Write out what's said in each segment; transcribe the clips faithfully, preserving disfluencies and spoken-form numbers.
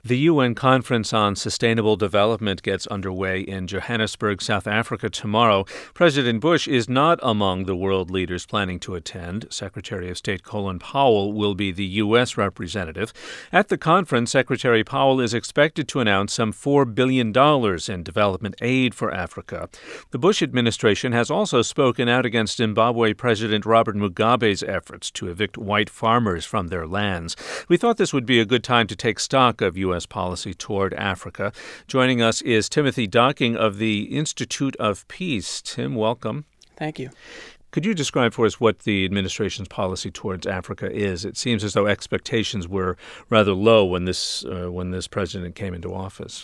The U N Conference on Sustainable Development gets underway in Johannesburg, South Africa tomorrow. President Bush is not among the world leaders planning to attend. Secretary of State Colin Powell will be the U S representative. At the conference, Secretary Powell is expected to announce some four billion dollars in development aid for Africa. The Bush administration has also spoken out against Zimbabwe President Robert Mugabe's efforts to evict white farmers from their lands. We thought this would be a good time to take stock of U S policy toward Africa. Joining us is Timothy Docking of the Institute of Peace. Tim, welcome. Thank you. Could you describe for us what the administration's policy towards Africa is? It seems as though expectations were rather low when this uh, when this president came into office.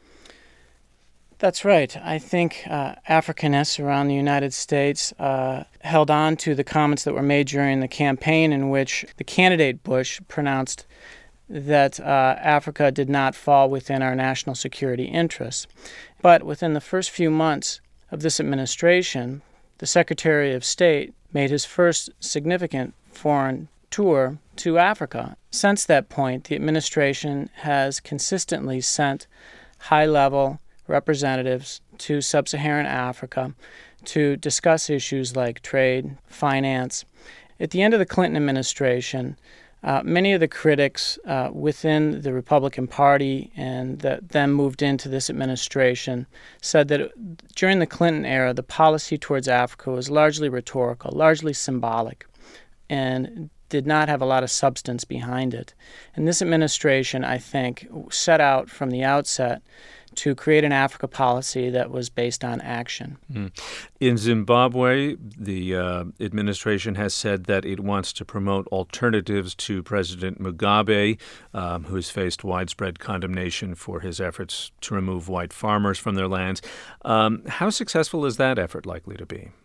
That's right. I think uh, Africanists around the United States uh, held on to the comments that were made during the campaign in which the candidate Bush pronounced that uh, Africa did not fall within our national security interests. But within the first few months of this administration, the Secretary of State made his first significant foreign tour to Africa. Since that point, the administration has consistently sent high-level representatives to sub-Saharan Africa to discuss issues like trade, finance. At the end of the Clinton administration, Uh, many of the critics uh, within the Republican Party and that then moved into this administration said that during the Clinton era, the policy towards Africa was largely rhetorical, largely symbolic, and did not have a lot of substance behind it. And this administration, I think, set out from the outset to create an Africa policy that was based on action. Mm. In Zimbabwe, the uh, administration has said that it wants to promote alternatives to President Mugabe, um, who has faced widespread condemnation for his efforts to remove white farmers from their lands. Um, how successful is that effort likely to be?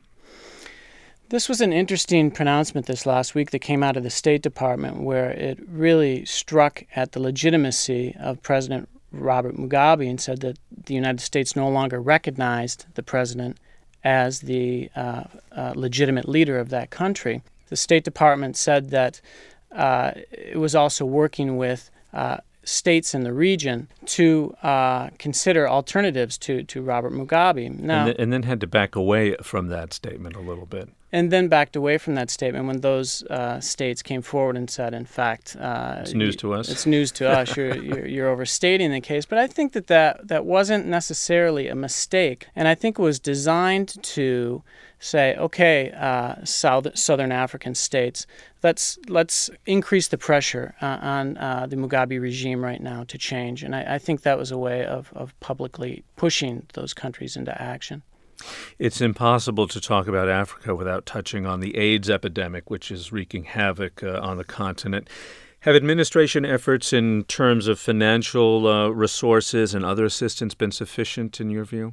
This was an interesting pronouncement this last week that came out of the State Department, where it really struck at the legitimacy of President Robert Mugabe and said that the United States no longer recognized the president as the uh, uh, legitimate leader of that country. The State Department said that uh, it was also working with uh, states in the region to uh, consider alternatives to, to Robert Mugabe. Now, and, th- and then had to back away from that statement a little bit. And then backed away from that statement when those uh, states came forward and said, in fact, uh, it's news to us. It's news to us. You're, you're you're overstating the case. But I think that, that that wasn't necessarily a mistake, and I think it was designed to say, okay, uh, South, Southern African states, let's let's increase the pressure uh, on uh, the Mugabe regime right now to change. And I, I think that was a way of, of publicly pushing those countries into action. It's impossible to talk about Africa without touching on the AIDS epidemic, which is wreaking havoc uh, on the continent. Have administration efforts in terms of financial uh, resources and other assistance been sufficient in your view?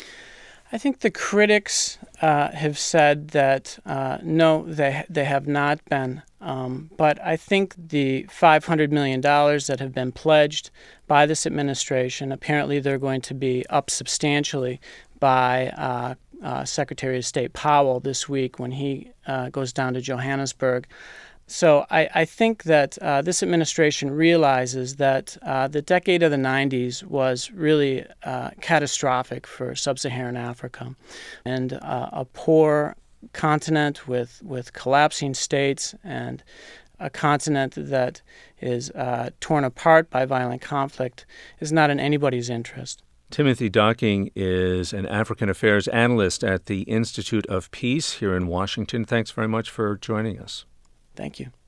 I think the critics uh, have said that uh, no, they they have not been. Um, but I think the five hundred million dollars that have been pledged by this administration, apparently they're going to be up substantially by uh, uh, Secretary of State Powell this week when he uh, goes down to Johannesburg. So I, I think that uh, this administration realizes that uh, the decade of the nineties was really uh, catastrophic for sub-Saharan Africa, and uh, a poor continent with, with collapsing states and a continent that is uh, torn apart by violent conflict is not in anybody's interest. Timothy Docking is an African affairs analyst at the Institute of Peace here in Washington. Thanks very much for joining us. Thank you.